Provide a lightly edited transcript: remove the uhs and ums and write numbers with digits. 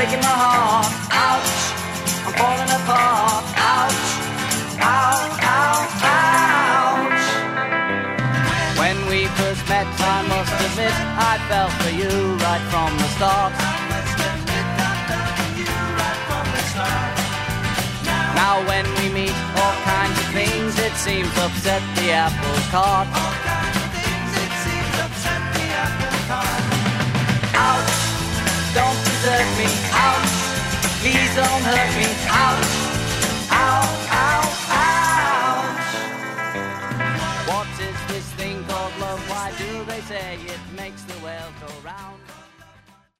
breaking my heart. Ouch, I'm falling apart. Ouch, ouch, ouch, ouch. When we first met, I must admit, I fell for you right from the start. Now when we meet, all kinds of things, it seems upset the apple cart. All kinds of things, it seems upset the apple cart. Ouch, don't desert me. Ouch, please don't hurt me. Ouch, ow, ow, ouch. What is this thing called love? Why do they say it makes the world go round?